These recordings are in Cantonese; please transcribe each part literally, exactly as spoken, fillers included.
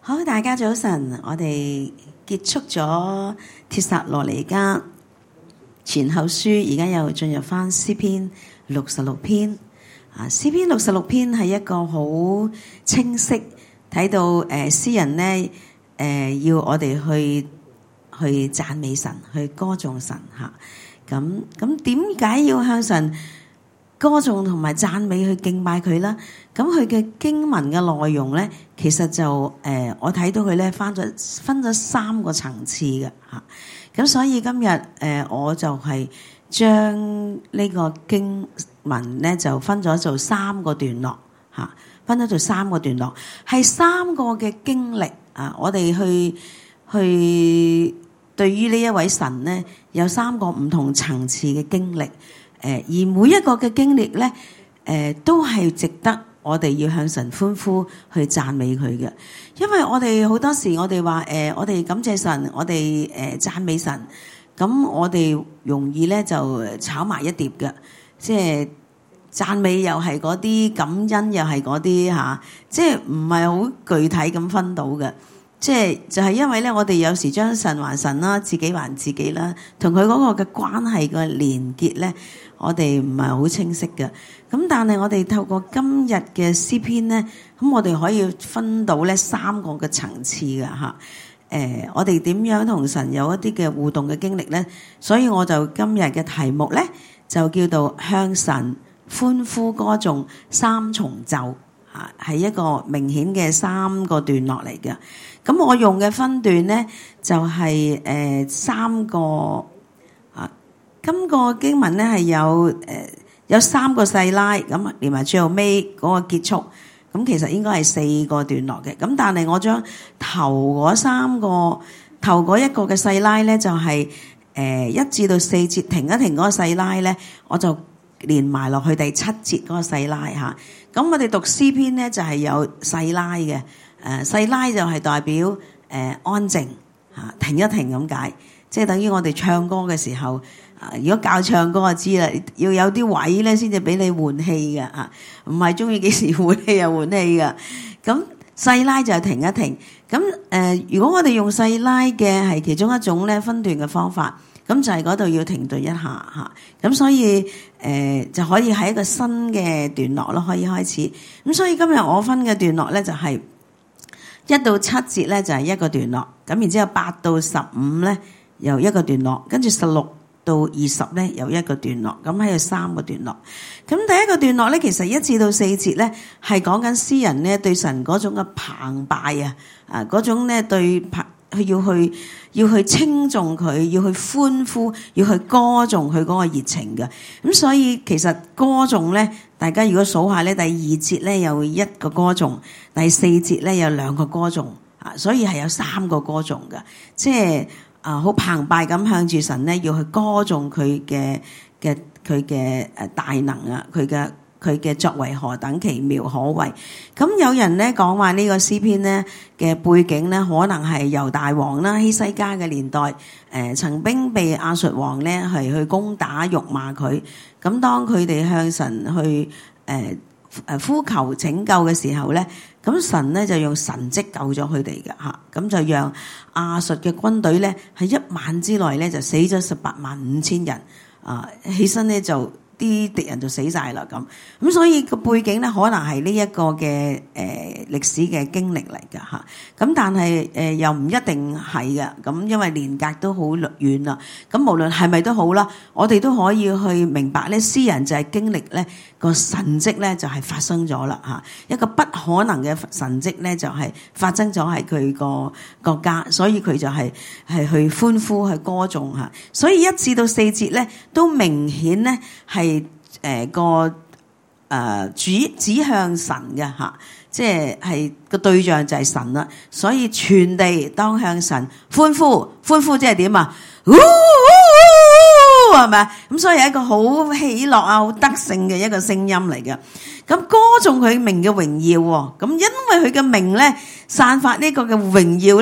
好，大家早晨，我哋結束咗帖撒羅尼迦前後書，而家又進入翻詩篇六十六篇。啊，詩篇六十六篇係一個好清晰睇到誒，詩人呢誒、呃、要我哋去去讚美神，去歌頌神吓。咁咁點解要向神歌頌同埋讚美去敬拜佢啦？咁佢嘅經文嘅內容咧，其實就誒、呃、我睇到佢咧分咗分咗三個層次嘅嚇。咁所以今日誒、呃、我就係將呢個經文咧就分咗做三個段落嚇，分咗做三個段落，係三個嘅經歷啊！我哋去去對於呢一位神咧，有三個唔同層次嘅經歷。誒，而每一個嘅經歷咧，誒、呃、都係值得我哋要向神歡呼去讚美佢嘅。因為我哋好多時我哋話誒，我哋感謝神，我哋誒讚美神，咁我哋容易咧就炒埋一碟嘅，即係讚美又係嗰啲，感恩又係嗰啲嚇，即係唔係好具體咁分到嘅。即係就係因為咧，我哋有時將神還神啦，自己還自己啦，同佢嗰個嘅關係嘅連結咧，我哋唔係好清晰嘅。咁但係我哋透過今日嘅詩篇咧，咁我哋可以分到咧三個嘅層次嘅嚇。誒，我哋點樣同神有一啲嘅互動嘅經歷咧？所以我就今日嘅題目咧，就叫做向神歡呼歌頌三重奏嚇，係一個明顯嘅三個段落嚟嘅。咁我用嘅分段咧就係、是、誒、呃、三個啊，今個經文咧係有誒、呃、有三個細拉，咁連埋最後尾嗰個結束，咁其實應該係四個段落嘅。咁但係我將頭嗰三個頭嗰一個嘅細拉咧就係誒一至到四節停一停嗰個細拉咧，我就連埋落去第七節嗰個細拉嚇。咁我哋讀詩篇咧就係、是、有細拉嘅。誒細拉就係代表誒、呃、安靜嚇，停一停咁解，即係等於我哋唱歌嘅時候，啊如果教唱歌就知啦，要有啲位咧先至俾你換氣嘅嚇，唔係中意幾時換氣就換氣嘅。咁細拉就係停一停。咁誒、呃，如果我哋用細拉嘅係其中一種咧分段嘅方法，咁就係嗰度要停頓一下嚇。咁所以誒、呃、就可以喺一個新嘅段落咯，可以開始。咁所以今日我分嘅段落咧就係、是。一到七節咧就係一個段落，咁然之後八到十五咧又一個段落，跟住十六到二十咧又一個段落，咁喺度三個段落。咁第一個段落咧，其實一至到四節咧係講緊詩人咧對神嗰種嘅澎湃啊，啊嗰種咧對佢要去要去稱頌佢，要去歡呼，要去歌頌佢嗰個熱情嘅。咁所以其實歌頌咧，大家如果數下咧，第二節咧有一個歌頌，第四節咧有兩個歌頌啊，所以係有三個歌頌嘅，即係啊好澎湃咁向住神咧要去歌頌佢嘅嘅佢嘅誒大能啊，佢嘅佢嘅作為何等奇妙可畏。咁有人咧講話呢個詩篇咧嘅背景咧，可能係猶大王啦，希西家嘅年代，誒、呃、曾經被亞述王咧係去攻打辱罵佢。咁當佢哋向神去誒誒、呃、呼求拯救嘅時候咧，咁神咧就用神蹟救咗佢哋嘅嚇，咁就讓亞述嘅軍隊咧喺一晚之內咧就死咗十八萬五千人啊、呃，起身咧就。啲敵人就死晒啦咁，咁所以個背景咧可能係呢一個嘅誒歷史嘅經歷嚟㗎嚇，咁但係誒、呃、又唔一定係嘅，咁因為年隔都好遠啦，咁無論係咪都好啦，我哋都可以去明白咧，詩人就係經歷咧個神蹟咧就係發生咗啦嚇，一個不可能嘅神蹟咧就係發生咗喺佢個國家，所以佢就係係去歡呼去歌頌嚇，所以一至到四節咧都明顯咧係。係、呃、誒個誒指指向神嘅嚇，即係係個對象就係神啦，所以全地當向神歡呼，歡呼即係點啊？嗚嗚係咪？咁所以係一個好喜樂啊、好得勝嘅一個聲音嚟嘅。咁歌頌佢名嘅榮耀喎，咁因為佢嘅名咧散發呢個嘅榮耀咧，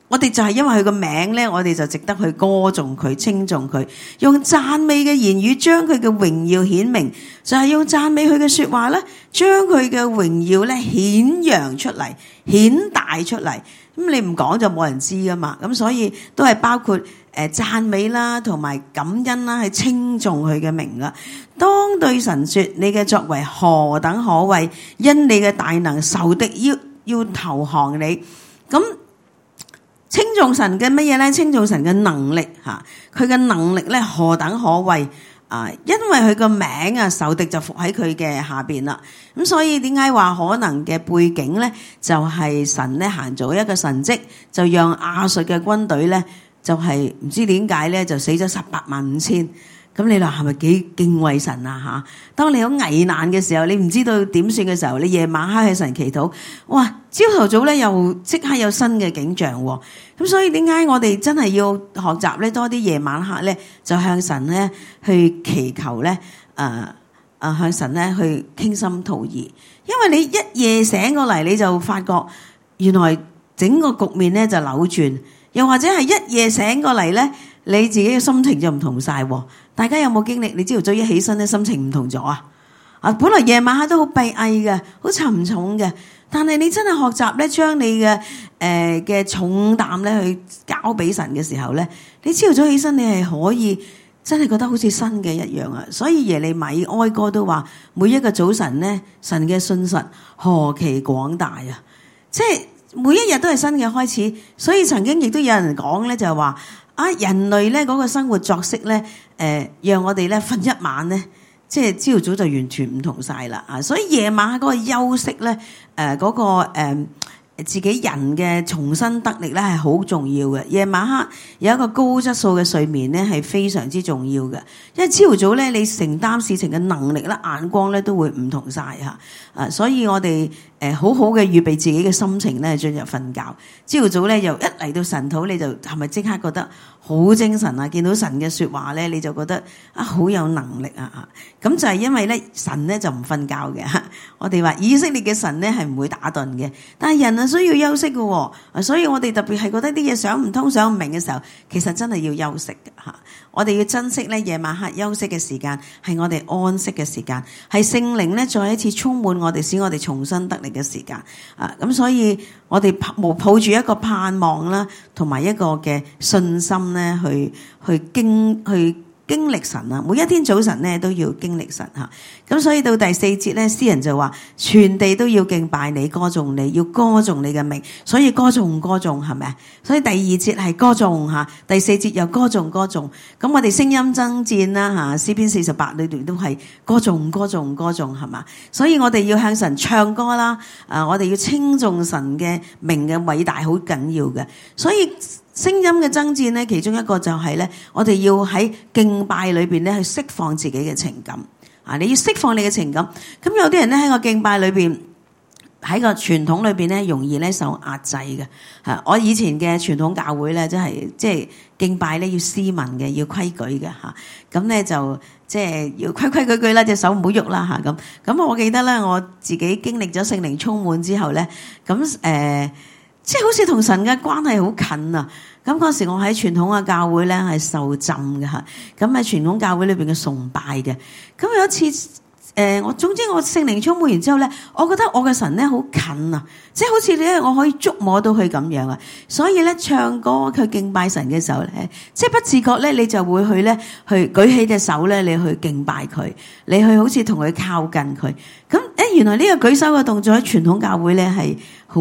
我哋就係因為佢個名咧，我哋就值得去歌頌佢、稱頌佢，用讚美嘅言語將佢嘅榮耀顯明，就係用讚美佢嘅說話咧，將佢嘅榮耀咧顯揚出嚟、顯大出嚟。咁你唔講就冇人知噶嘛。咁所以都係包括誒讚美啦，同埋感恩啦，係稱頌佢嘅名啦。當對神說你嘅作為何等可畏，因你嘅大能，仇敵要要投降你。咁稱頌神嘅乜嘢咧？稱頌神嘅能力吓，佢嘅能力咧何等可畏啊！因為佢個名啊，仇敵就伏喺佢嘅下邊啦。咁所以點解話可能嘅背景咧，就係神咧行咗一個神蹟，就讓亞述嘅軍隊咧，就係唔知點解咧，就死咗十八萬五千。咁你話係咪幾敬畏神啊？吓，當你好危難嘅時候，你唔知道點算嘅時候，你夜晚黑喺神祈禱，哇！朝頭早咧又即刻有新嘅景象喎。咁所以點解我哋真係要學習咧多啲夜晚黑咧，就向神咧去祈求咧，誒、呃、誒向神咧去傾心吐意。因為你一夜醒過嚟，你就發覺原來整個局面咧就扭轉，又或者係一夜醒過嚟咧，你自己嘅心情就唔同晒。大家有冇經歷？你朝頭早一起身咧，心情唔同咗啊！啊，本來夜晚黑都好閉翳嘅，好沉重嘅，但係你真係學習咧，將你嘅誒嘅重擔咧去交俾神嘅時候咧，你朝頭早起身，你係可以真係覺得好似新嘅一樣啊！所以耶利米哀歌都話，每一個早晨咧，神嘅信實何其廣大啊！即係每一日都係新嘅開始。所以曾經亦都有人講咧，就係話啊，人類咧嗰個生活作息咧，誒、呃，讓我哋咧瞓一晚咧，即係朝頭早就完全唔同晒啦啊！所以夜晚嗰個休息咧，誒、呃，嗰、嗰個誒。呃自己人嘅重新得力咧係好重要嘅。夜晚黑有一個高質素嘅睡眠咧係非常之重要嘅，因為朝頭早咧你承擔事情嘅能力咧眼光咧都會唔同晒嚇啊！所以我哋誒、呃、好好嘅預備自己嘅心情咧進入瞓覺。朝頭早咧又一嚟到神土，你就係咪即刻覺得好精神啊？見到神嘅説話咧，你就覺得啊好有能力啊啊！咁就係因為咧神咧就唔瞓覺嘅。我哋話以色列嘅神咧係唔會打盹嘅，但係人啊需要休息嘅喎，所以我哋特別係覺得啲嘢想唔通想唔明嘅時候，其實真係要休息嘅嚇。我哋要珍惜咧夜晚黑休息嘅時間，係我哋安息嘅時間，係聖靈咧再一次充滿我哋，使我哋重新得力嘅時間啊！咁所以我哋抱抱住一個盼望啦，同埋一個嘅信心咧，去去經去。經歷神啊，每一天早晨咧都要經歷神吓，咁所以到第四節咧，詩人就話全地都要敬拜你，歌頌你，要歌頌你嘅名，所以歌頌歌頌係咪啊？所以第二節係歌頌吓，第四節又歌頌歌頌，咁我哋聲音爭戰啦吓，詩篇四十八裏邊都係歌頌歌頌歌頌係嘛，所以我哋要向神唱歌啦，啊，我哋要稱頌神嘅名嘅偉大，好緊要嘅，所以。聲音嘅爭戰咧，其中一個就係咧，我哋要喺敬拜裏邊咧去釋放自己嘅情感啊！你要釋放你嘅情感。咁有啲人咧喺個敬拜裏邊，喺個傳統裏邊咧，容易咧受壓制嘅。嚇，我以前嘅傳統教會咧，真係即係敬拜咧要斯文嘅，要規矩嘅嚇。咁咧就即係要規規矩矩啦，隻手唔好喐啦嚇咁。咁我記得咧，我自己經歷咗聖靈充滿之後咧，咁誒。呃即係好似同神嘅關係好近啊！咁嗰時我喺傳統嘅教會咧係受浸嘅嚇，咁喺傳統教會裏邊嘅崇拜嘅。咁有一次誒、呃，我總之我聖靈充滿完之後咧，我覺得我嘅神咧好近啊！即係好似咧我可以觸摸到佢咁樣啊！所以咧唱歌佢敬拜神嘅時候咧，即係不自覺咧你就會去咧去舉起隻手咧，你去敬拜佢，你去好似同佢靠近佢。咁誒原來呢個舉手嘅動作喺傳統教會咧係好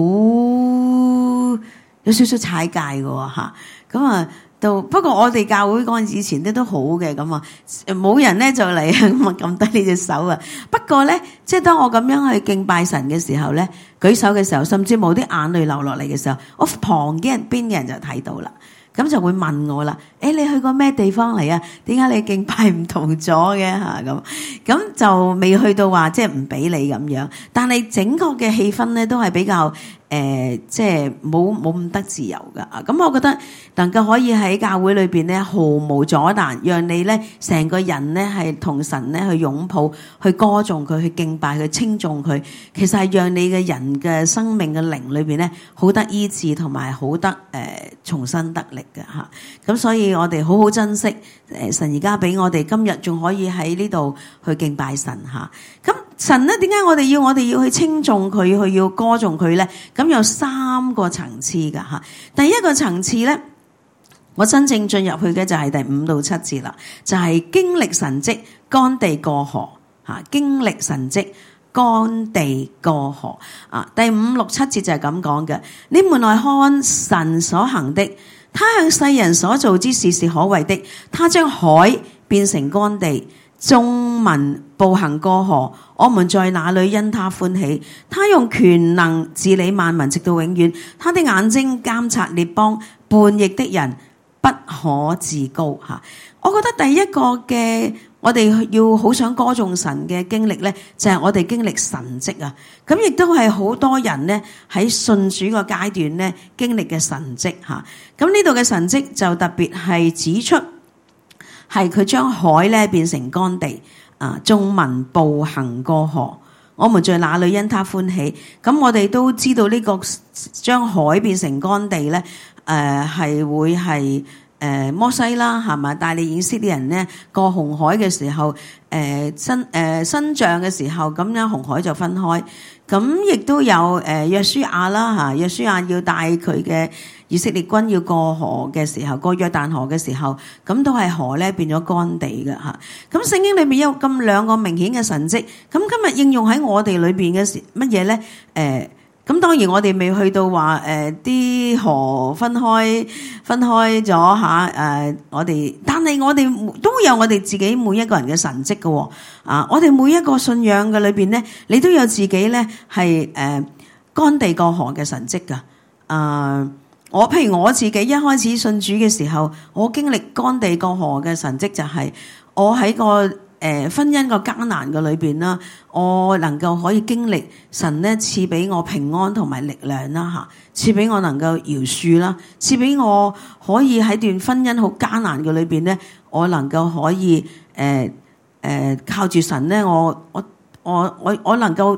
有少少踩界嘅喎嚇，咁啊到不過我哋教會嗰陣以前咧都好嘅咁啊，冇人咧就嚟咁啊撳低你隻手啊。不過咧，即係當我咁樣去敬拜神嘅時候咧，舉手嘅時候，甚至冇啲眼淚流落嚟嘅時候，我旁邊邊嘅人就睇到啦。咁就會問我啦，誒、欸、你去過咩地方嚟啊？點解你敬拜唔同咗嘅嚇咁？咁就未去到話即係唔俾你咁樣，但係整個嘅氣氛咧都係比較誒、 誒，即係冇冇咁得自由噶啊！咁我覺得能夠可以喺教會裏邊咧，毫無阻攔，讓你咧成個人咧係同神咧去擁抱、去歌頌佢、去敬拜佢、稱頌佢，其實係讓你嘅人嘅生命嘅靈裏邊咧，好得醫治同埋好得誒、呃、重新得力嘅嚇。咁所以我哋好好珍惜誒神而家俾我哋今日仲可以喺呢度去敬拜神嚇。咁神咧點解我哋要我哋要去稱頌佢、去要歌頌佢咧？咁有三個層次㗎吓。第一個層次咧，我真正進入去嘅就係第五到七節啦，就係、是、經歷神蹟，乾地過河吓，經歷神蹟，乾地過河啊。第五六七節就係咁講嘅，你們來看神所行的，他向世人所做之事是可畏的，他將海變成乾地，眾民步行過河，我們在那裏因他歡喜。他用權能治理萬民直到永遠，他的眼睛監察列邦，叛逆的人不可自高吓。我覺得第一個嘅我哋要好想歌頌神嘅經歷咧，就係我哋經歷神蹟啊。咁亦都係好多人咧喺信主個階段咧經歷嘅神蹟吓。咁呢度嘅神蹟就特別係指出，係佢將海咧變成乾地啊，眾民步行過河，我們在那裏因他歡喜。咁我哋都知道呢個將海變成乾地咧，誒、呃、係會係誒、呃、摩西啦，係嘛？帶領以色列人咧過紅海嘅時候，誒伸誒伸杖嘅時候，咁樣紅海就分開。咁亦都有誒約書亞啦嚇，約書亞要帶佢嘅以色列軍要過河嘅時候，過約旦河嘅時候，咁都係河咧變咗乾地嘅嚇。咁聖經裏面有咁兩個明顯嘅神蹟，咁今日應用喺我哋裏邊嘅時乜嘢咧？誒，咁當然我哋未去到話誒啲河分開分開咗嚇誒，我哋但係我哋都有我哋自己每一個人嘅神蹟嘅喎啊！我哋每一個信仰嘅裏邊咧，你都有自己咧係誒乾地過河嘅神蹟㗎啊！我譬如我自己一開始信主嘅時候，我經歷乾地過河嘅神蹟就係我喺個誒、呃、婚姻個艱難嘅裏邊啦，我能夠可以經歷神咧賜俾我平安同埋力量啦嚇，賜俾我能夠饒恕啦，賜俾我可以喺段婚姻好艱難嘅裏邊咧，我能夠可以誒誒、呃呃、靠住神咧，我我我我我能夠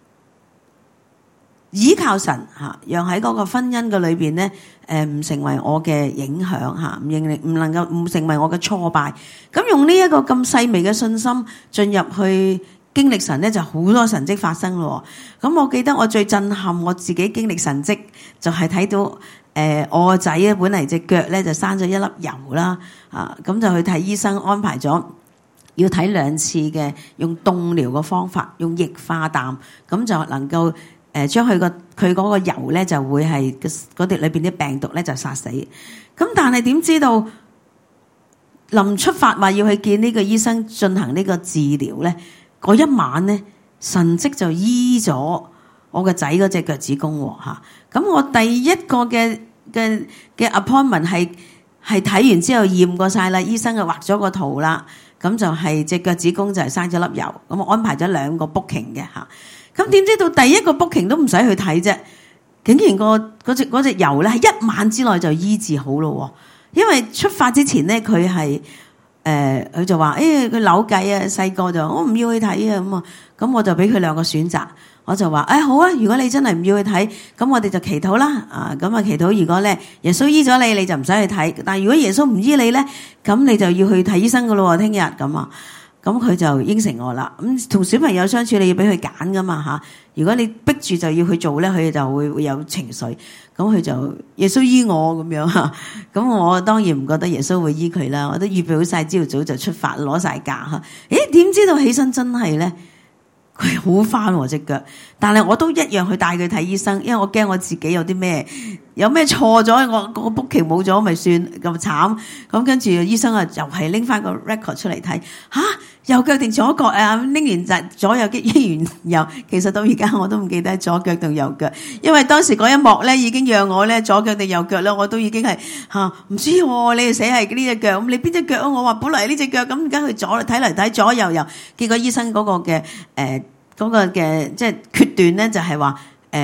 依靠神嚇，讓喺嗰個婚姻嘅裏邊咧，誒唔成為我嘅影響嚇，唔認唔能夠唔成為我嘅挫敗。咁用呢一個咁細微嘅信心進入去經歷神咧，就好多神蹟發生咯。咁我記得我最震撼我自己經歷神蹟，就係睇到誒我個仔咧，本嚟隻腳咧就生咗一粒疣啦，啊咁就去睇醫生，安排咗要睇兩次嘅用凍療嘅方法，用液化氮，咁就能夠。誒將佢個佢嗰個油咧就會係嗰啲裏邊啲病毒咧就殺死。咁但係點知道臨出發話要去見呢個醫生進行呢個治療咧，嗰一晚咧神蹟就醫咗我個仔嗰隻腳趾公喎嚇。咁我第一個嘅嘅嘅 appointment 係係睇完之後驗過晒啦，醫生就畫咗個圖啦。咁就係隻腳趾公就係生咗粒疣，咁我安排咗兩個 booking 嘅嚇。咁點知到第一個 booking 都唔使去睇啫，竟然個嗰隻嗰隻疣咧係一晚之內就醫治好咯。因為出發之前咧，佢係誒佢就話誒佢扭計啊，細個就我唔要去睇啊咁啊，咁我就俾佢兩個選擇，我就話誒、哎、好啊，如果你真係唔要去睇，咁我哋就祈禱啦啊，咁啊祈禱如果咧耶穌醫咗你，你就唔使去睇，但係如果耶穌唔醫你咧，咁你就要去睇醫生噶咯，聽日咁啊。咁佢就應承我啦。咁同小朋友相處，你要俾佢揀噶嘛嚇。如果你逼住就要去做咧，佢就會會有情緒。咁佢就耶穌醫我咁樣嚇。咁我當然唔覺得耶穌會醫佢啦。我都預備好晒，朝早就出發攞晒假嚇。誒點知道起身真係咧，佢好翻喎隻腳。但係我都一樣去帶佢睇醫生，因為我驚我自己有啲咩有咩錯咗，我個 booking 冇咗咪算咁慘。咁跟住醫生啊，又係拎翻個 record 出嚟睇嚇。右腳定左腳啊？拎完就左右嘅醫完右，其實到而家我都唔記得左腳定右腳，因為當時嗰一幕咧已經讓我咧左腳定右腳啦，我都已經係嚇唔知喎。你哋寫係呢隻腳，咁你邊隻腳啊？我話本來係呢隻腳，咁而家佢左睇嚟睇左右右，結果醫生嗰個嘅誒嗰個嘅即係決斷咧就係話誒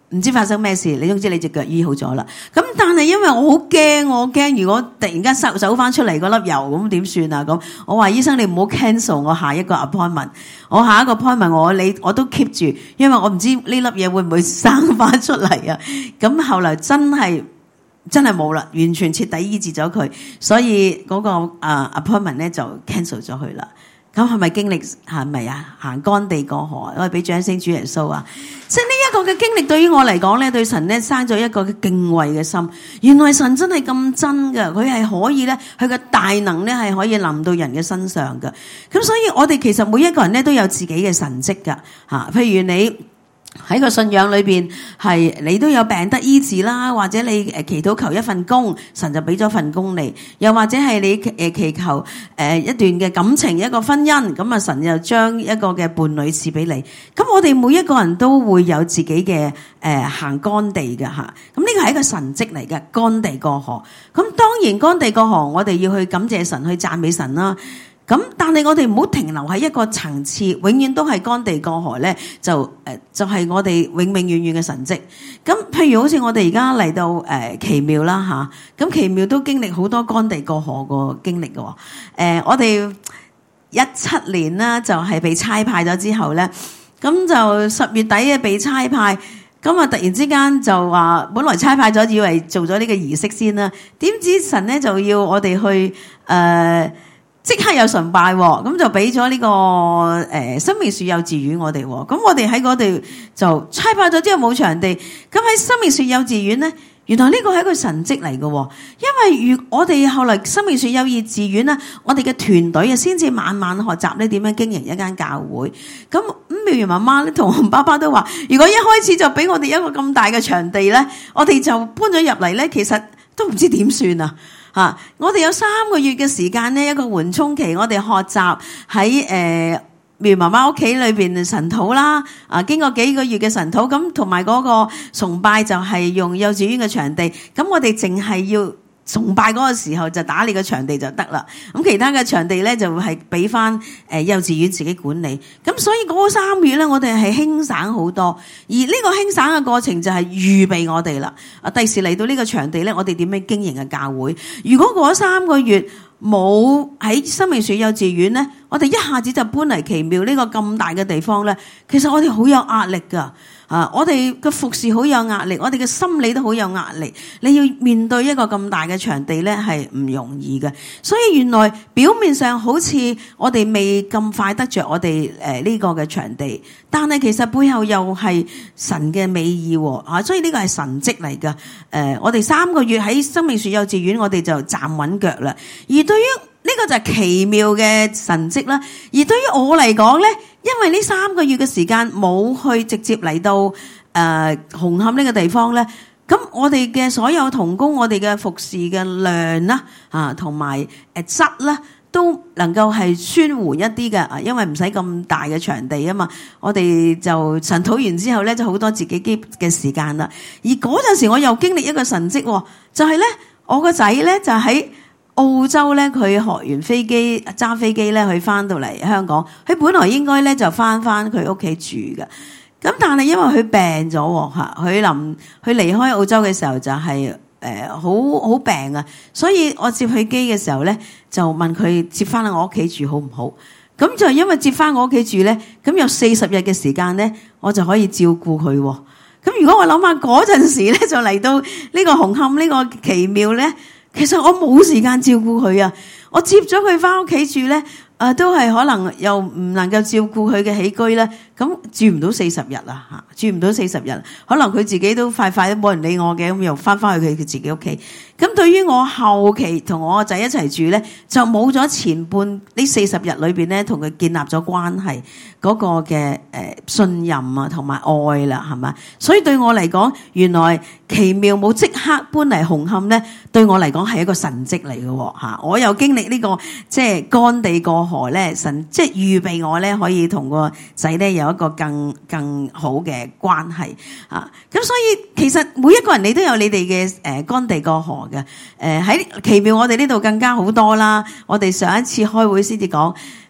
唔知發生咩事，你總之你隻腳醫好咗啦。咁但係因為我好驚，我驚如果突然間收走翻出嚟嗰粒油，咁點算啊？咁我話醫生，你唔好 cancel 我下一個 appointment， 我下一個 appointment 我你我都 keep 住，因為我唔知呢粒嘢會唔會生翻出嚟啊。咁後來真係真係冇啦，完全徹底醫治咗佢，所以嗰個啊 appointment 咧就 cancel 咗佢啦。咁係咪經歷係咪啊？行乾地過河，我哋俾掌聲主耶穌啊！即係呢一個嘅經歷對於我嚟講咧，對神咧生咗一個嘅敬畏嘅心。原來神真係咁真㗎，佢係可以咧，佢嘅大能咧係可以臨到人嘅身上㗎。咁所以我哋其實每一個人咧都有自己嘅神蹟㗎嚇。譬如你喺個信仰裏邊係你都有病得醫治啦，或者你誒祈禱求一份工，神就俾咗份工你；又或者係你誒祈求誒一段嘅感情，一個婚姻，咁啊神又將一個嘅伴侶賜俾你。咁我哋每一個人都會有自己嘅誒行乾地嘅吓，咁呢個係一個神蹟嚟嘅，乾地過河。咁當然乾地過河，我哋要去感謝神，去讚美神啦。咁，但係我哋唔好停留喺一個層次，永遠都係乾地過河咧，就誒、呃、就係、是、我哋永永遠遠嘅神蹟。咁譬如好似我哋而家嚟到誒、呃、奇妙啦吓，咁、啊、奇妙都經歷好多乾地過河個經歷嘅。誒、呃，我哋一七年啦，就係、是、被差派咗之後咧，咁就十月底嘅被差派，咁啊突然之間就話，本來差派咗以為做咗呢個儀式先啦，點知神咧就要我哋去誒。呃即刻有崇拜，咁就俾咗呢個誒、呃、生命樹幼稚園我哋，咁我哋喺嗰度就差派咗之後冇場地，咁喺生命樹幼稚園咧，原來呢個係一個神蹟嚟嘅，因為如我哋後來生命樹幼稚園咧，我哋嘅團隊啊，先至慢慢學習咧點樣經營一間教會。咁咁妙如媽媽咧同我爸爸都話，如果一開始就俾我哋一個咁大嘅場地咧，我哋就搬咗入嚟咧，其實都唔知點算啊！啊！我哋有三個月嘅時間呢，一個緩衝期，我哋學習喺誒苗媽媽屋企裏邊神禱啦。啊，經過幾個月嘅神禱，咁同埋嗰個崇拜就係用幼稚園嘅場地。咁我哋淨係要崇拜嗰個時候就打理個場地就得啦。咁其他嘅場地咧就係俾翻誒幼稚園自己管理。咁所以嗰三個月咧，我哋係輕省好多。而呢個輕省嘅過程就係預備我哋啦。啊，第時嚟到呢個場地咧，我哋點樣經營嘅教會？如果嗰三個月冇喺生命樹幼稚園咧，我哋一下子就搬嚟奇妙呢個咁大嘅地方咧，其實我哋好有壓力噶。啊！我哋嘅服侍好有壓力，我哋嘅心理都好有壓力。你要面對一個咁大嘅場地咧，係唔容易嘅。所以原來表面上好似我哋未咁快得着我哋誒呢個嘅場地，但係其實背後又係神嘅美意喎。啊！所以呢個係神蹟嚟㗎。誒、呃，我哋三個月喺生命樹幼稚園，我哋就站穩腳啦。而對於呢個就係奇妙嘅神蹟啦。而對於我嚟講咧，因為呢三個月嘅時間冇去直接嚟到誒、呃、紅磡呢個地方咧，咁我哋嘅所有同工，我哋嘅服侍嘅量啦，啊同埋誒質啦，都能夠係舒緩一啲嘅，啊因為唔使咁大嘅場地啊嘛，我哋就神禱完之後咧，就好多自己機嘅時間啦。而嗰陣時我又經歷一個神蹟，就係、是、咧我個仔咧就喺澳洲咧，佢學完飛機揸飛機咧，佢翻到嚟香港，佢本來應該咧就翻翻佢屋企住嘅，咁但係因為佢病咗吓，佢臨佢離開澳洲嘅時候就係誒好好病啊，所以我接佢機嘅時候咧，就問佢接翻喺我屋企住好唔好？咁就因為接翻我屋企住咧，咁有四十日嘅時間咧，我就可以照顧佢。咁如果我諗下嗰陣時咧，就嚟到呢個紅磡呢個奇妙咧。其實我冇時間照顧佢啊！我接咗佢翻屋企住咧，誒、呃、都係可能又唔能夠照顧佢嘅起居咧，咁住唔到四十日啊！嚇，住唔到四十日，可能佢自己都快快都冇人理我嘅，咁又翻翻去佢佢自己屋企。咁對於我後期同我個仔一齊住咧，就冇咗前半呢四十日裏邊咧，同佢建立咗關係嗰個嘅誒信任啊，同埋愛啦，係嘛？所以對我嚟講，原來奇妙冇即刻搬嚟紅磡咧，對我嚟講係一個神蹟嚟嘅嚇。我又經歷呢個即係乾地過河咧，神即係預備我咧可以同個仔咧有一個更更好嘅關係啊。咁所以其實每一個人你都有你哋嘅誒乾地過河嘅誒喺奇妙，我哋呢度更加好多啦。我哋上一次開會先至講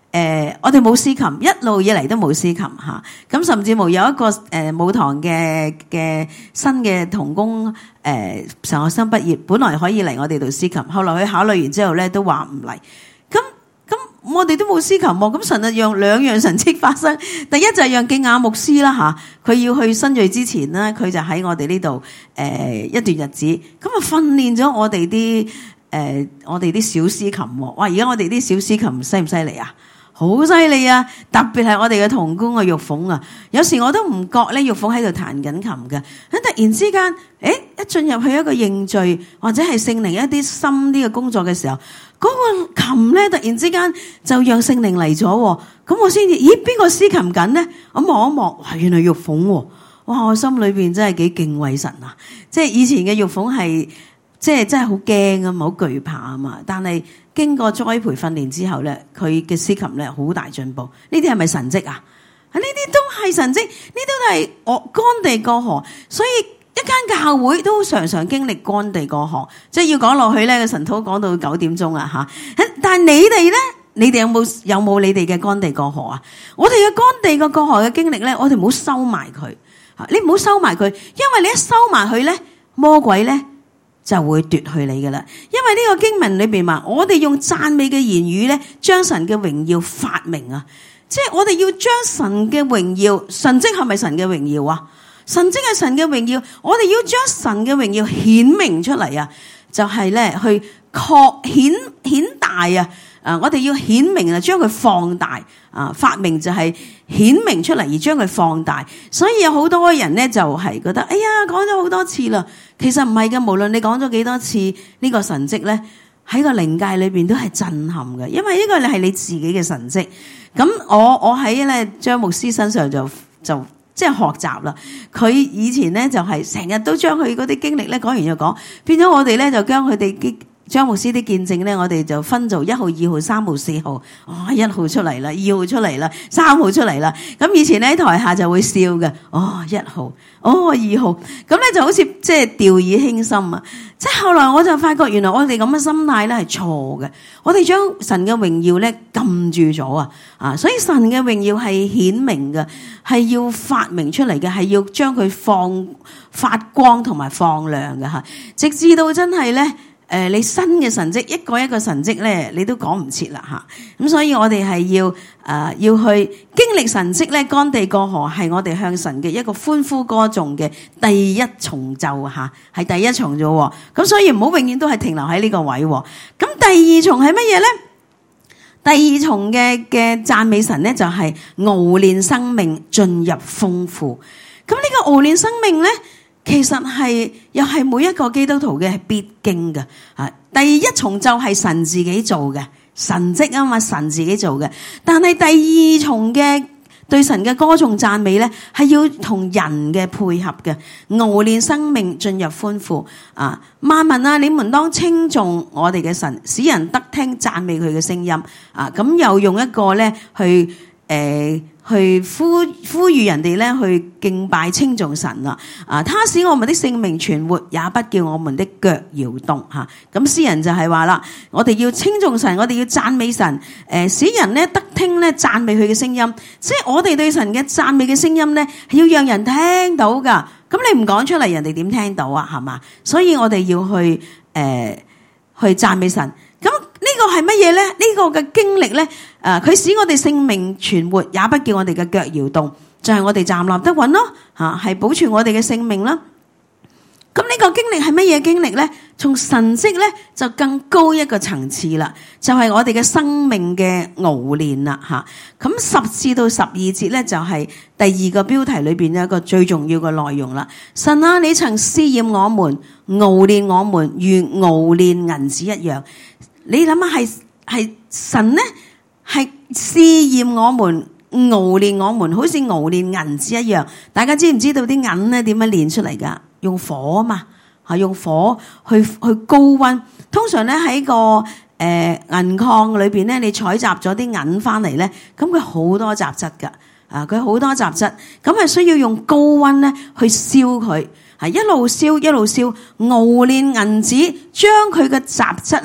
誒，我哋冇司琴，一路以嚟都冇司琴嚇。咁甚至乎有一個誒舞堂嘅嘅新嘅同工誒神學生畢業，本來可以嚟我哋度司琴，後來佢考慮完之後咧都話唔嚟。咁咁我哋都冇司琴喎，咁神就讓兩樣神蹟發生。第一就係讓敬雅牧師啦嚇，佢要去新銳之前咧，佢就喺我哋呢度誒一段日子，咁啊訓練咗我哋啲誒我哋啲小司琴喎。哇！而家我哋啲小司琴犀唔犀利啊？好犀利啊！特別係我哋嘅同工啊，玉鳳啊，有時我都唔覺咧，玉鳳喺度彈緊琴嘅。咁突然之間，誒一進入去一個認罪或者係聖靈一啲深啲嘅工作嘅時候，嗰、那個琴咧突然之間就讓聖靈嚟咗。咁我先至，咦邊個司琴緊咧？我望一望，哇原來玉鳳喎！哇我心裏邊真係幾敬畏神啊！即係以前嘅玉鳳係。即係真係好驚啊嘛，好懼怕啊嘛。但係經過栽培訓練之後咧，佢嘅司琴咧好大進步。呢啲係咪神蹟啊？呢啲都係神蹟，呢啲都係我乾地過河。所以一間教會都常常經歷乾地過河。即係要講落去咧，個神禱講到九點鐘啊嚇。但係你哋咧，你哋有冇有冇你哋嘅乾地過河啊？我哋嘅乾地嘅過河嘅經歷咧，我哋唔好收埋佢。你唔好收埋佢，因為你一收埋佢咧，魔鬼咧就會奪去你噶啦，因為呢個經文裏邊話，我哋用讚美嘅言語咧，將神嘅榮耀發明啊！即係我哋要將神嘅榮耀，神蹟係咪神嘅榮耀啊？神蹟係神嘅榮耀，我哋要將神嘅榮耀顯明出嚟啊！就係、是、咧去確顯顯大啊！啊，我哋要顯明啊，將佢放大啊！發明就係顯明出嚟而將佢放大，所以有好多人咧就係、是、覺得，哎呀，講咗好多次啦。其實唔係嘅，無論你講咗幾多次呢個神蹟咧，喺個靈界裏邊都係震撼嘅，因為呢個係你自己嘅神蹟。咁我我喺咧張牧師身上就就即係學習啦。佢以前咧就係成日都將佢嗰啲經歷咧講完又講，變咗我哋咧就將佢哋啲張牧師啲見證咧，我哋就分做一號、二號、三號、四號。哦，一號出嚟啦，二號出嚟啦，三號出嚟啦。咁以前咧喺台下就會笑嘅。哦，一號，哦，二號。咁咧就好似即係掉以輕心啊！即係後來我就發覺，原來我哋咁嘅心態咧係錯嘅。我哋將神嘅榮耀咧撳住咗啊！啊，所以神嘅榮耀係顯明嘅，係要發明出嚟嘅，係要將佢放發光同埋放亮嘅吓，直至到真係咧。誒、呃，你新嘅神蹟，一個一個神蹟咧，你都講唔切啦吓。咁所以我哋係要誒、呃、要去經歷神蹟咧，乾地過河係我哋向神嘅一個歡呼歌頌嘅第一重奏吓，係第一重啫。咁所以唔好永遠都係停留喺呢個位。咁第二重係乜嘢咧？第二重嘅嘅讚美神咧，就係熬煉生命進入豐富。咁呢個熬煉生命咧，其實係又係每一個基督徒嘅係必經嘅啊！第一重就係神自己做嘅神蹟啊嘛，神自己做嘅。但係第二重嘅對神嘅歌頌讚美咧，係要同人嘅配合嘅，熬煉生命進入歡呼啊！萬民啊，你們當稱頌我哋嘅神，使人得聽讚美佢嘅聲音啊！咁又用一個咧去誒。呃去呼呼籲人哋咧去敬拜稱頌神啦！啊，他使我們的性命存活，也不叫我們的腳搖動嚇。咁詩人就係話啦，我哋要稱頌神，我哋要讚美神，誒、呃、使人咧得聽咧讚美佢嘅聲音。即係我哋對神嘅讚美嘅聲音咧，係要讓人聽到噶。咁你唔講出嚟，人哋點聽到啊？係嘛？所以我哋要去誒、呃、去讚美神。咁呢個係乜嘢咧？呢、這個嘅經歷咧，誒、呃，佢使我哋性命存活，也不叫我哋嘅腳搖動，就係、是、我哋站立得穩咯，吓、啊、係保存我哋嘅性命啦。咁呢個經歷係乜嘢經歷咧？從神蹟咧就更高一個層次啦，就係、是、我哋嘅生命嘅熬煉啦，吓、啊。咁十至到十二節咧就係、是、第二個標題裏邊有一個最重要嘅內容啦。神啊，你曾試驗我們，熬煉我們，如熬煉銀子一樣。你諗下係係神咧係試驗我們，熬煉我們，好似熬煉銀子一樣。大家知唔知道啲銀咧點樣煉出嚟噶？用火啊嘛，係用火去去高溫。通常咧喺個誒、呃、銀礦裏邊咧，你採集咗啲銀翻嚟咧，咁佢好多雜質噶，啊佢好多雜質，咁係需要用高溫咧去燒佢。係一路燒一路燒，熬煉銀子，將佢嘅雜質咧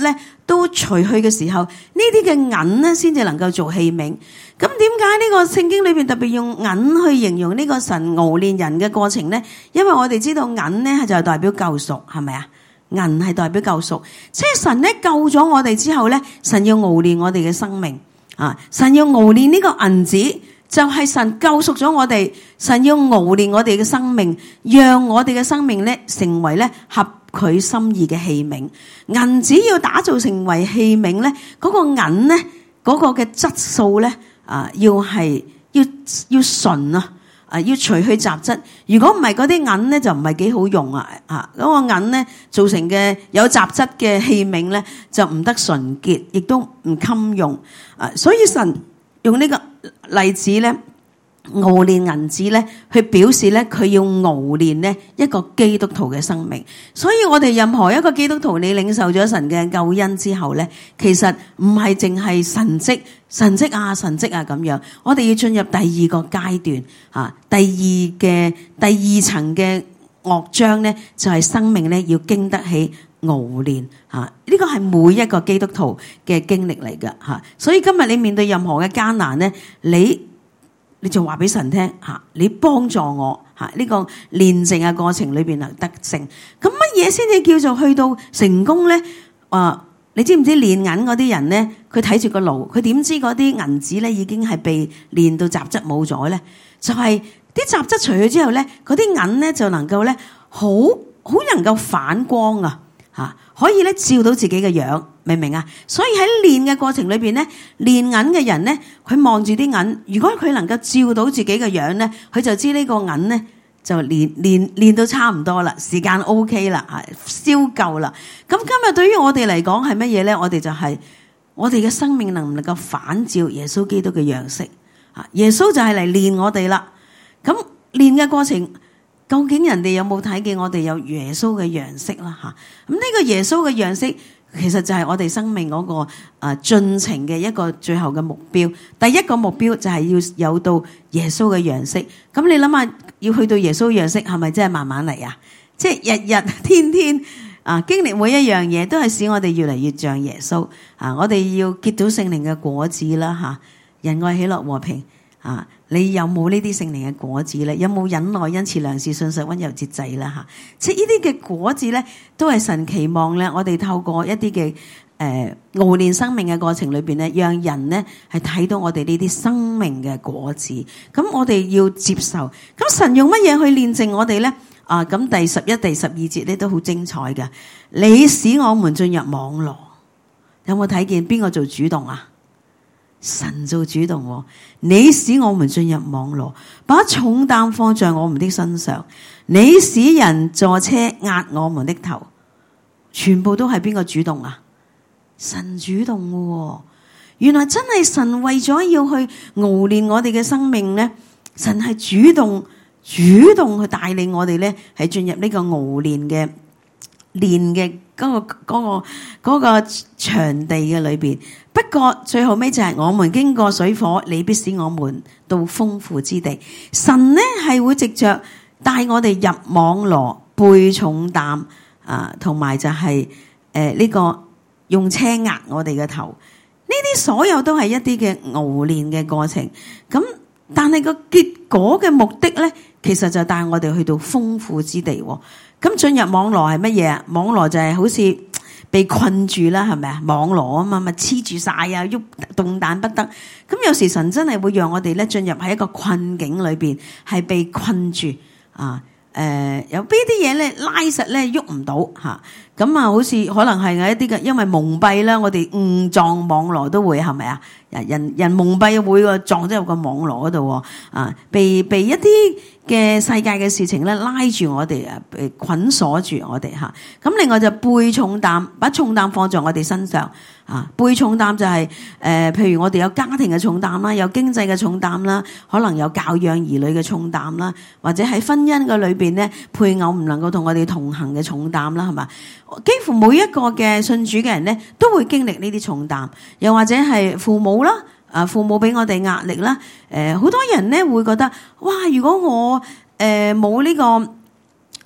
都除去嘅時候，呢啲嘅銀咧先至能夠做器皿。咁點解呢個聖經裏邊特別用銀去形容呢個神熬煉人嘅過程咧？因為我哋知道銀咧係就係代表救贖，係咪啊？銀係代表救贖，即係神咧救咗我哋之後咧，神要熬煉我哋嘅生命啊！神要熬煉呢個銀子，就係神救贖咗我哋，神要熬煉我哋嘅生命，讓我哋嘅生命咧成為咧合佢心意嘅器皿。銀子要打造成為器皿咧，嗰個銀咧嗰個嘅質素咧啊，要係要要純啊！啊！要除去雜質，如果唔係嗰啲銀咧就唔係幾好用啊！啊，嗰個銀咧造成嘅有雜質嘅器皿咧就唔得純潔，亦都唔襟用啊！所以神用呢個例子咧，熬煉銀子咧，去表示咧佢要熬煉呢一個基督徒嘅生命。所以我哋任何一個基督徒，你領受咗神嘅救恩之後咧，其實唔係淨係神蹟。神蹟啊，神蹟啊咁樣，我哋要進入第二個階段啊，第二嘅第二層嘅樂章咧，就係、是、生命咧要經得起熬煉吓，呢個係每一個基督徒嘅經歷嚟㗎吓。所以今日你面對任何嘅艱難咧，你你就話俾神聽吓，你幫助我吓，呢、這個煉淨嘅過程裏邊能得勝。咁乜嘢先至叫做去到成功咧？啊！你知唔知煉銀嗰啲人咧？佢睇住個爐，佢點知嗰啲銀紙咧已經係被煉到雜質冇咗咧？就係啲雜質除咗之後咧，嗰啲銀咧就能夠咧好好能夠反光啊！嚇，可以咧照到自己嘅樣，明唔明啊？所以喺煉嘅過程裏邊咧，煉銀嘅人咧，佢望住啲銀，如果佢能夠照到自己嘅樣咧，佢就知呢個銀咧。就練練練到差唔多啦，時間 OK 啦，燒夠啦。咁今日對於我哋嚟講係乜嘢咧？我哋就係、是、我哋嘅生命能唔能夠反照耶穌基督嘅樣式啊？耶穌就係嚟練我哋啦。咁練嘅過程，究竟人哋有冇睇見我哋有耶穌嘅樣式啦？吓，咁呢個耶穌嘅樣式。其實就係我哋生命嗰個啊進程嘅一個最後嘅目標。第一個目標就係要有到耶穌嘅樣式。咁你諗下，要去到耶穌嘅樣式，係咪真係慢慢嚟啊？即係日日天天啊，經歷每一樣嘢，都係使我哋越嚟越像耶穌啊！我哋要結到聖靈嘅果子啦，吓，仁愛、喜樂、和平啊！你有冇呢啲聖靈嘅果子咧？有冇忍耐、恩慈、良善、信實、溫柔、節制啦？吓，即係呢啲嘅果子咧，都係神期望咧。我哋透過一啲嘅誒熬煉生命嘅過程裏邊咧，讓人咧係睇到我哋呢啲生命嘅果子。咁我哋要接受。咁神用乜嘢去煉淨我哋咧？啊，咁第十一、第十二節咧都好精彩嘅。你使我們進入網羅，有冇睇見邊個做主動啊？神做主動，你使我們進入網羅，把重擔放在我們的身上，你使人坐車壓我們的頭，全部都係邊個主動啊？神主動嘅，原來真係神為咗要去熬煉我哋嘅生命咧，神係主動主動去帶領我哋咧，係進入呢個熬煉嘅煉嘅嗰個嗰個嗰個場地嘅裏邊。不過最後尾就係我們經過水火，你必使我們到豐富之地。神呢係會藉着帶我哋入網羅，背重擔啊，同埋就係誒呢個用車壓我哋嘅頭。呢啲所有都係一啲嘅熬煉嘅過程。咁但係個結果嘅目的咧，其實就帶我哋去到豐富之地。咁進入網羅係乜嘢啊？網羅就係好似被困住啦，係咪啊？網羅啊嘛，咪黐住晒啊，喐動彈不得。咁有時神真係會讓我哋咧進入喺一個困境裏邊，係被困住啊。誒、呃，有邊啲嘢咧拉實咧喐唔到吓。咁啊，好似可能係一啲嘅，因為蒙蔽啦，我哋誤撞網羅都會係咪啊？人人蒙蔽會個撞咗入個網羅嗰度啊，被被一啲嘅世界嘅事情咧拉住我哋啊，被捆鎖住我哋吓。咁另外就背重擔，把重擔放在我哋身上啊。背重擔就係、是、誒、呃，譬如我哋有家庭嘅重擔啦，有經濟嘅重擔啦，可能有教養兒女嘅重擔啦，或者喺婚姻嘅裏邊咧，配偶唔能夠同我哋同行嘅重擔啦，係嘛？幾乎每一個嘅信主嘅人咧，都會經歷呢啲重擔，又或者係父母啦，啊父母俾我哋壓力啦，誒、呃、好多人咧會覺得，哇！如果我誒冇呢個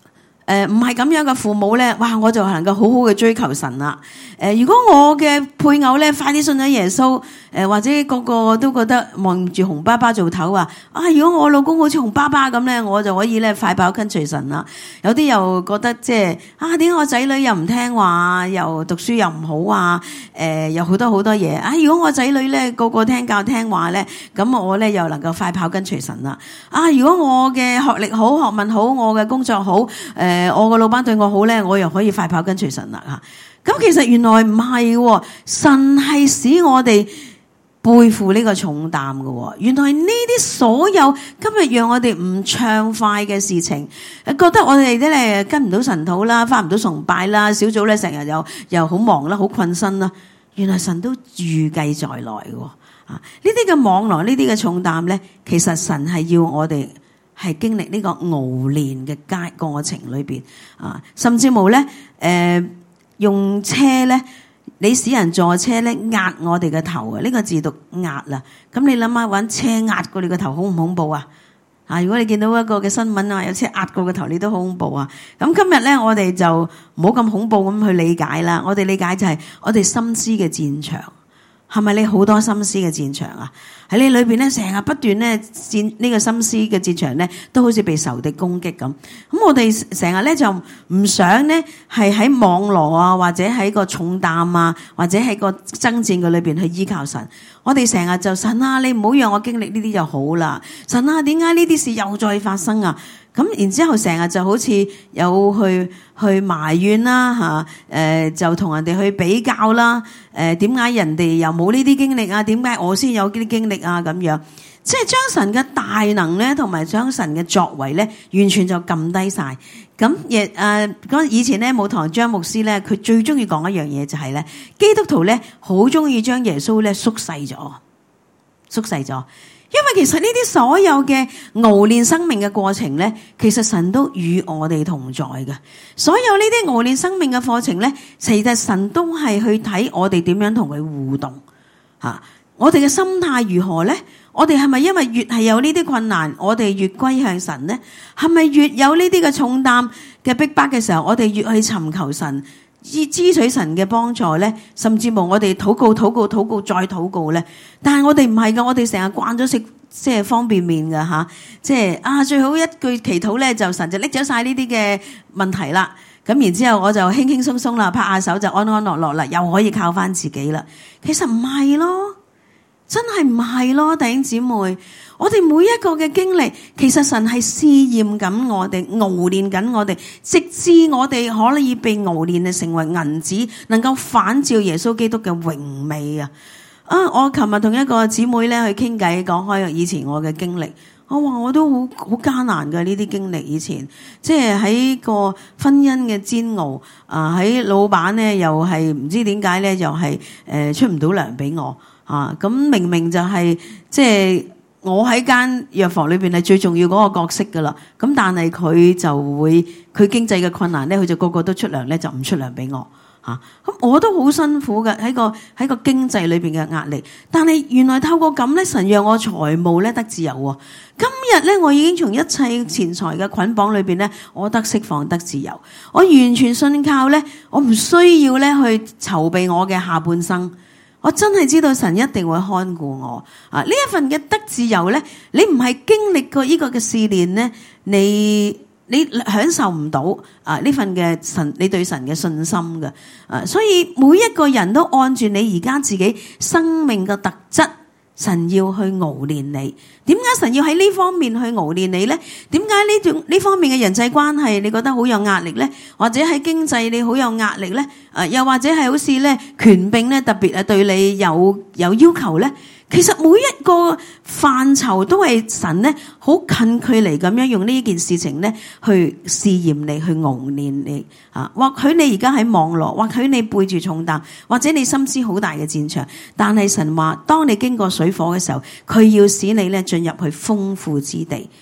誒唔係咁樣嘅父母咧，哇！我就能夠好好嘅追求神啦。誒、呃，如果我嘅配偶咧快啲信咗耶穌，誒、呃、或者個個都覺得望住熊爸爸做頭啊，啊！如果我老公好似熊爸爸咁咧，我就可以咧快跑跟隨神啦。有啲又覺得即係啊，點解我仔女又唔聽話，又讀書又唔好啊？誒、呃，有好多好多嘢啊！如果我仔女咧個個聽教聽話咧，咁我咧又能夠快跑跟隨神啦。啊！如果我嘅學歷好、學問好，我嘅工作好，誒、呃，我個老闆對我好咧，我又可以快跑跟隨神啦嚇。咁其實原來唔係喎，神係使我哋背負呢個重擔嘅喎。原來呢啲所有今日讓我哋唔暢快嘅事情，覺得我哋咧跟唔到神土啦，返唔到崇拜啦，小組咧成日又又好忙啦，好困身啦。原來神都預計在內嘅啊！呢啲嘅網羅，呢啲嘅重擔咧，其實神係要我哋係經歷呢個熬練嘅階過程裏邊啊，甚至乎咧誒。呃用車咧，你使人坐車咧壓我哋嘅頭啊！呢個字讀壓啦。咁你諗下搵車壓過你個頭，恐唔恐怖啊？啊！如果你見到一個嘅新聞啊，有車壓過個頭，你都好恐怖啊！咁今日咧，我哋就唔好咁恐怖咁去理解啦。我哋理解就係我哋心思嘅戰場，係咪你好多心思嘅戰場啊？喺你裏邊咧，成日不斷咧戰呢個心思嘅戰場咧，都好似被仇敵攻擊咁。咁我哋成日咧就唔想咧係喺網羅啊，或者喺個重擔啊，或者喺個爭戰嘅裏邊去依靠神。我哋成日就神啊，你唔好讓我經歷呢啲就好啦。神啊，點解呢啲事又再發生啊？咁然之後成日就好似有去去埋怨啦嚇，誒、呃、就同人哋去比較啦，誒點解人哋又冇呢啲經歷啊？點解我先有呢啲經歷啊？咁樣即係將神嘅大能咧，同埋將神嘅作為咧，完全就撳低晒。咁亦誒嗰以前咧，舞堂張牧師咧，佢最中意講一樣嘢就係咧，基督徒咧好中意將耶穌咧縮細咗，縮細咗。因為其實呢啲所有嘅熬煉生命嘅過程咧，其實神都與我哋同在嘅。所有呢啲熬煉生命嘅課程咧，其實神都係去睇我哋點樣同佢互動吓。我哋嘅心態如何咧？我哋係咪因為越係有呢啲困難，我哋越歸向神咧？係咪越有呢啲嘅重擔嘅逼迫嘅時候，我哋越去尋求神？以支取神嘅幫助咧，甚至乎我哋禱告、禱告、禱告再禱告咧。但係我哋唔係噶，我哋成日慣咗食即係方便麵噶吓，即係啊最好一句祈禱咧，就神就拎走晒呢啲嘅問題啦。咁然之後我就輕輕鬆鬆啦，拍下手就安安樂樂啦，又可以靠翻自己啦。其實唔係咯，真係唔係咯，弟兄姊妹。我哋每一個嘅經歷，其實神係試驗緊我哋，熬煉緊我哋，直至我哋可以被熬煉嘅成為銀子，能夠反照耶穌基督嘅榮美啊！啊，我琴日同一個姊妹咧去傾偈，講開以前我嘅經歷，我話我都好好艱難嘅呢啲經歷，以前即係喺個婚姻嘅煎熬啊，喺老闆咧又係唔知點解咧，又係誒出唔到糧俾我啊！咁明明就係即係。我喺間藥房裏邊係最重要嗰個角色噶啦，咁但係佢就會佢經濟嘅困難咧，佢就個個都出糧咧，就唔出糧俾我吓。咁、啊、我都好辛苦嘅喺個喺個經濟裏邊嘅壓力，但係原來透過咁咧，神讓我財務咧得自由喎。今日咧，我已經從一切錢財嘅捆綁裏邊咧，我得釋放得自由。我完全信靠咧，我唔需要咧去籌備我嘅下半生。我真係知道神一定會看顧我啊！呢一份嘅得自由咧，你唔係經歷過呢個嘅試煉咧，你你享受唔到啊呢份嘅神，你對神嘅信心嘅啊！所以每一個人都按住你而家自己生命嘅特質，神要去熬煉你。點解神要喺呢方面去熬煉你咧？點解呢種呢方面嘅人際關係你覺得好有壓力咧？或者喺經濟你好有壓力咧？誒，又或者係好似咧權柄咧特別係對你有有要求咧？其實每一個範疇都係神咧好近距離咁樣用呢件事情咧去試驗你，去熬煉你啊！或許你而家喺網絡，或許你背住重擔，或者你心思好大嘅戰場，但係神話當你經過水火嘅時候，佢要使你咧進入去豐富之地。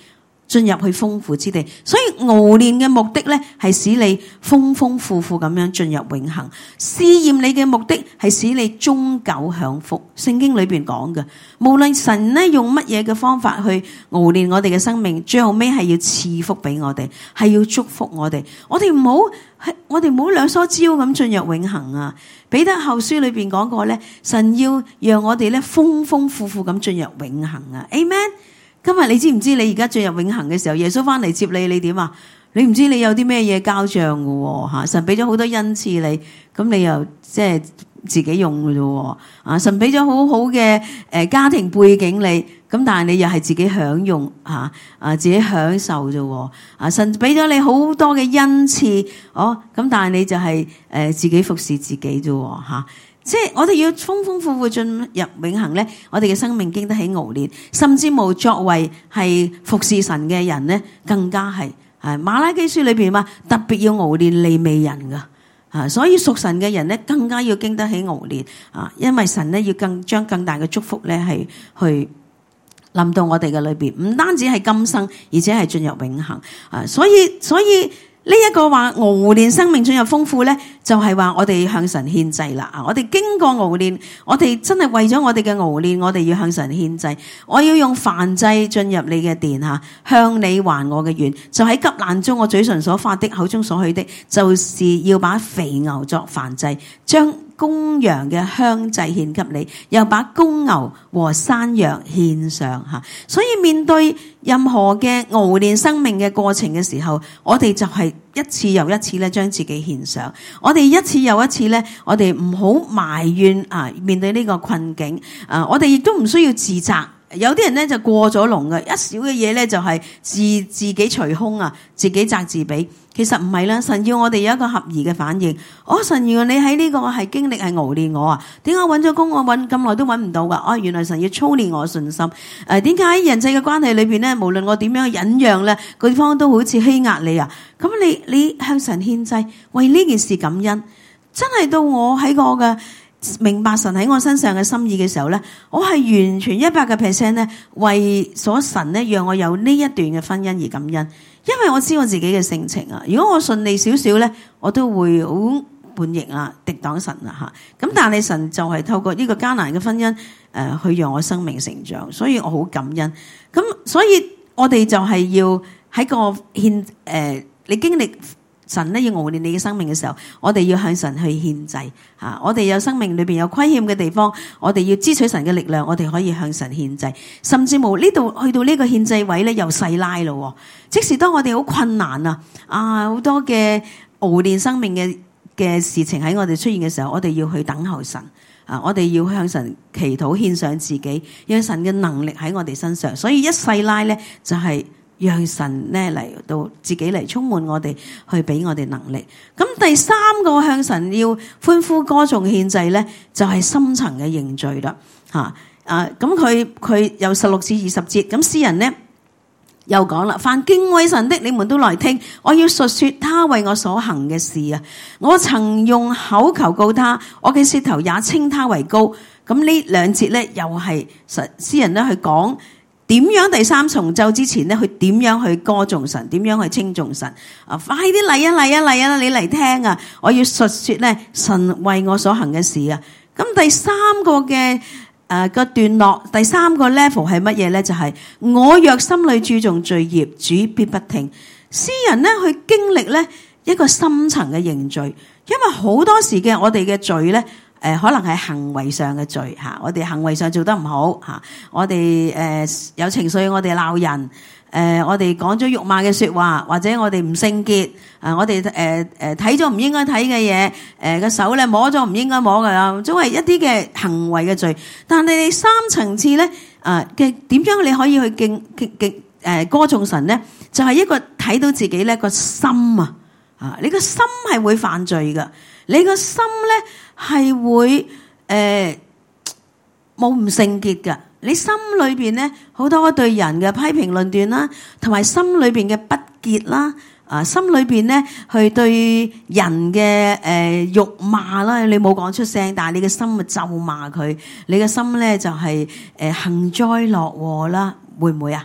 進入去豐富之地。所以熬煉嘅目的咧，係使你豐豐富富咁樣進入永恆。試驗你嘅目的係使你終久享福。聖經裏邊講嘅，無論神咧用乜嘢嘅方法去熬煉我哋嘅生命，最後尾係要賜福俾我哋，係要祝福我哋。我哋唔好，我哋唔好兩梳蕉咁進入永恆啊！彼得後書裏邊講過咧，神要讓我哋咧豐豐富富咁進入永恆啊 ！Amen。今日你知唔知你而家進入永恆嘅時候，耶穌翻嚟接你，你點啊？你唔知你有啲咩嘢交賬嘅喎嚇？神俾咗好多恩賜你，咁你又即係自己用嘅啫喎啊！神俾咗好好嘅誒家庭背景你，咁但係你又係自己享用嚇啊，自己享受啫喎啊！神俾咗你好多嘅恩賜，哦咁，但係你就係誒自己服侍自己啫喎嚇。即係我哋要豐豐富富進入永恆咧，我哋嘅生命經得起熬煉，甚至無作為係服侍神嘅人咧，更加係係馬拉基書裏邊話特別要熬煉利未人噶啊，所以屬神嘅人咧更加要經得起熬煉啊，因為神咧要更將更大嘅祝福咧係去臨到我哋嘅裏邊，唔單止係今生，而且係進入永恆啊，所以所以。呢一個話熬煉生命進入豐富咧，就係話我哋向神獻祭啦。啊，我哋經過熬煉，我哋真係為咗我哋嘅熬煉，我哋要向神獻祭。我要用燔祭進入你嘅殿吓，向你還我嘅願。就喺急難中，我嘴唇所發的，口中所許的，就是要把肥牛作燔祭，將公羊嘅香祭獻給你，又把公牛和山羊獻上吓。所以面對任何嘅熬煉生命嘅過程嘅時候，我哋就係一次又一次咧將自己獻上。我哋一次又一次咧，我哋唔好埋怨啊，面對呢個困境啊，我哋亦都唔需要自責。有啲人咧就過咗龍嘅，一少嘅嘢咧就係自自己捶胸啊，自己責自己。其實唔係啦，神要我哋有一個合宜嘅反應。哦，神原來你喺呢個係經歷係熬煉我啊？點解揾咗工我揾咁耐都揾唔到噶？哦，原來神要操練我信心。誒、呃，點解喺人際嘅關係裏邊咧，無論我點樣忍讓咧，對方都好似欺壓你啊？咁你你向神獻祭，為呢件事感恩，真係到我喺我嘅明白神喺我身上嘅心意嘅時候咧，我係完全一百個 percent 咧，為所神咧讓我有呢一段嘅婚姻而感恩。因為我知我自己嘅性情啊，如果我順利少少咧，我都會好叛逆啊，敵擋神啊吓。咁但係神就係透過呢個艱難嘅婚姻，誒、呃，去讓我生命成長，所以我好感恩。咁所以我哋就係要喺個獻誒、呃，你經歷神咧要熬煉你嘅生命嘅時候，我哋要向神去獻祭吓。我哋有生命裏邊有虧欠嘅地方，我哋要支取神嘅力量，我哋可以向神獻祭。甚至乎呢度去到呢個獻祭位咧，又細拉咯。即使當我哋好困難啊，啊好多嘅熬煉生命嘅嘅事情喺我哋出現嘅時候，我哋要去等候神啊，我哋要向神祈禱，獻上自己，讓神嘅能力喺我哋身上。所以一細拉咧就係、是。讓神咧嚟到自己嚟充滿我哋，去俾我哋能力。咁第三個向神要歡呼歌頌獻祭咧，就係、是、深層嘅認罪啦。吓啊，咁佢佢有十六至二十節，咁詩人咧又講啦：凡敬畏神的，你們都來聽，我要述說他為我所行嘅事啊！我曾用口求告他，我嘅舌頭也稱他為高。咁呢兩節咧，又係實詩人咧去講。點樣第三重奏之前咧，佢點樣去歌頌神，點樣去稱頌神啊！快啲嚟啊嚟啊嚟啊！你嚟聽啊！我要述說咧神為我所行嘅事啊！咁第三個嘅誒個段落，第三個 level 係乜嘢咧？就係、是、我若心裏注重罪孽，主必不聽。詩人咧去經歷咧一個深層嘅認罪，因為好多時嘅我哋嘅罪咧。誒、呃，可能係行為上嘅罪吓，我哋行為上做得唔好吓，我哋誒、呃、有情緒，我哋鬧人，誒、呃，我哋講咗辱罵嘅說話，或者我哋唔聖潔，啊，我哋誒誒睇咗唔應該睇嘅嘢，誒、呃、個手咧摸咗唔應該摸嘅啊，都係一啲嘅行為嘅罪。但係你三層次咧，啊嘅點樣你可以去敬敬敬誒歌頌神咧？就係、是、一個睇到自己咧個心啊，啊，你個心係會犯罪噶，你個心咧。係會誒冇唔聖潔㗎，你心裏邊咧好多對人嘅批評論斷啦，同埋心裏邊嘅不潔啦，啊心裏邊咧去對人嘅誒辱罵啦，你冇講出聲，但係你嘅心咪咒罵佢，你嘅心咧就係誒幸災樂禍啦，會唔會啊？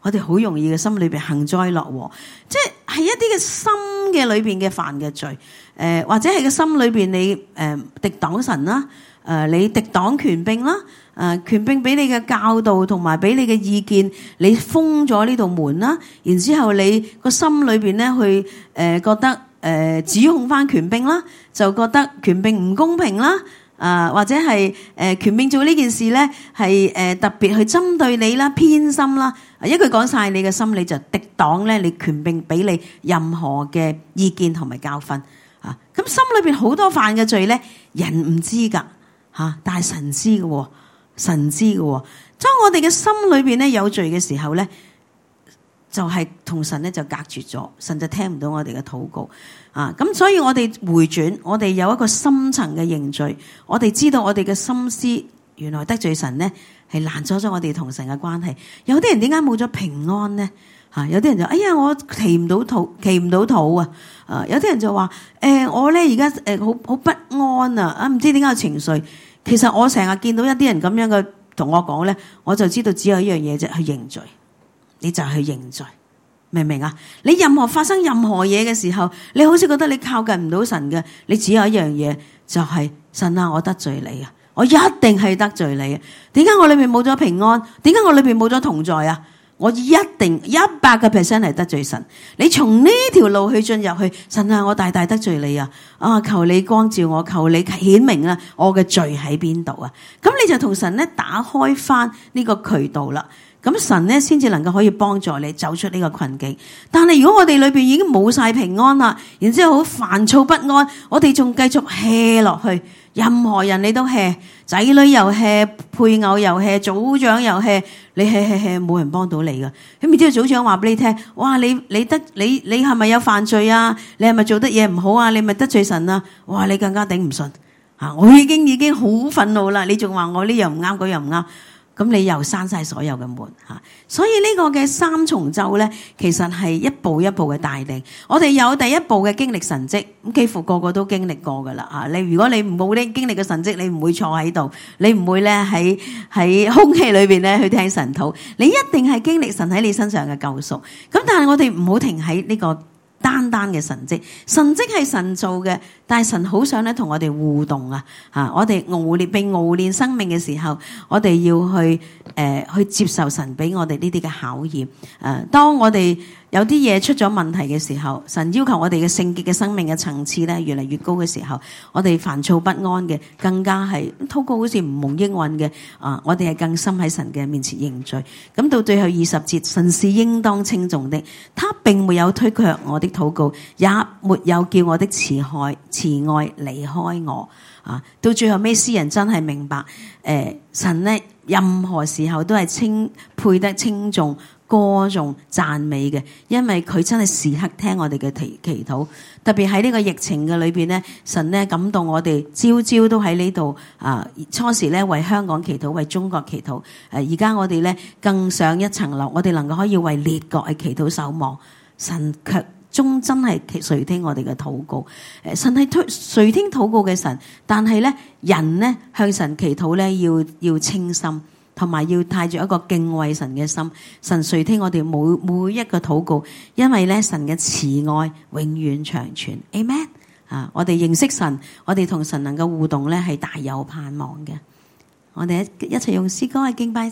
我哋好容易嘅心裏邊幸災樂禍，即係係一啲嘅心嘅裏邊嘅犯嘅罪，誒、呃、或者係個心裏邊你誒、呃、敵擋神啦，誒、呃、你敵擋權柄啦，誒、呃、權柄俾你嘅教導同埋俾你嘅意見，你封咗呢道門啦，然之後你個心裏邊咧去誒、呃、覺得誒、呃、指控翻權柄啦，就覺得權柄唔公平啦。啊，或者係誒、呃、權柄做呢件事咧，係誒、呃、特別去針對你啦、偏心啦，一句講晒你嘅心，你就敵擋咧，你權柄俾你任何嘅意見同埋教訓啊。咁心裏邊好多犯嘅罪咧，人唔知噶嚇、啊，但係神知嘅喎，神知嘅喎。當我哋嘅心裏邊咧有罪嘅時候咧，就係、是、同神咧就隔絕咗，神就聽唔到我哋嘅禱告。啊，咁所以我哋回轉，我哋有一個深層嘅認罪，我哋知道我哋嘅心思原來得罪神咧，係攔阻咗我哋同神嘅關係。有啲人點解冇咗平安咧？嚇，有啲人就哎呀，我祈唔到肚，祈唔到肚啊！啊，有啲人就話誒、呃，我咧而家誒好好不安啊！啊，唔知點解有情緒。其實我成日見到一啲人咁樣嘅同我講咧，我就知道只有一樣嘢啫，去認罪，你就去認罪。明唔明啊？你任何發生任何嘢嘅時候，你好似覺得你靠近唔到神嘅，你只有一樣嘢，就係、是、神啊！我得罪你啊！我一定係得罪你啊！點解我裏面冇咗平安？點解我裏面冇咗同在啊？我一定一百個 percent 係得罪神。你從呢條路去進入去，神啊！我大大得罪你啊！啊！求你光照我，求你顯明啊！我嘅罪喺邊度啊？咁你就同神咧打開翻呢個渠道啦。咁神咧先至能夠可以幫助你走出呢個困境。但係如果我哋裏邊已經冇晒平安啦，然之後好煩躁不安，我哋仲繼續 hea 落去，任何人你都 hea， 仔女又 hea， 配偶又 hea， 組長又 hea， 你 hea hea hea， 冇人幫到你噶。咁然之後組長話俾你聽，哇！你你得你你係咪有犯罪啊？你係咪做得嘢唔好啊？你咪得罪神啊？哇！你更加頂唔順啊！我已經已經好憤怒啦，你仲話我呢樣唔啱，嗰樣唔啱。咁你又閂晒所有嘅門吓，所以呢個嘅三重奏咧，其實係一步一步嘅帶領。我哋有第一步嘅經歷神蹟，咁幾乎個個都經歷過噶啦吓。你如果你冇呢經歷嘅神蹟，你唔會坐喺度，你唔會咧喺喺空氣裏邊咧去聽神禱，你一定係經歷神喺你身上嘅救贖。咁但係我哋唔好停喺呢個單單嘅神蹟，神蹟係神做嘅，但係神好想咧同我哋互動啊！吓，我哋熬煉被熬煉生命嘅時候，我哋要去誒、呃、去接受神俾我哋呢啲嘅考驗。誒、呃，當我哋有啲嘢出咗問題嘅時候，神要求我哋嘅聖潔嘅生命嘅層次咧越嚟越高嘅時候，我哋煩躁不安嘅，更加係禱告好似唔蒙應允嘅啊！我哋係更深喺神嘅面前認罪。咁到最後二十節，神是應當稱頌的，他並沒有推卻我的禱告，也沒有叫我的慈愛慈愛離開我啊！到最後尾，詩人真係明白，誒、呃，神咧任何時候都係稱配得稱頌、歌頌、讚美嘅，因為佢真係時刻聽我哋嘅祈祈禱。特別喺呢個疫情嘅裏邊咧，神咧感動我哋，朝朝都喺呢度啊！初時咧為香港祈禱，為中國祈禱，誒、啊，而家我哋咧更上一層樓，我哋能夠可以為列國去祈禱守望，神卻終真係垂聽我哋嘅禱告。誒，神係推垂聽禱告嘅神，但係咧人咧向神祈禱咧要要清心，同埋要帶住一個敬畏神嘅心。神垂聽我哋每每一個禱告，因為咧神嘅慈愛永遠長存。Amen 啊！我哋認識神，我哋同神能夠互動咧係大有盼望嘅。我哋一一齊用詩歌去敬拜。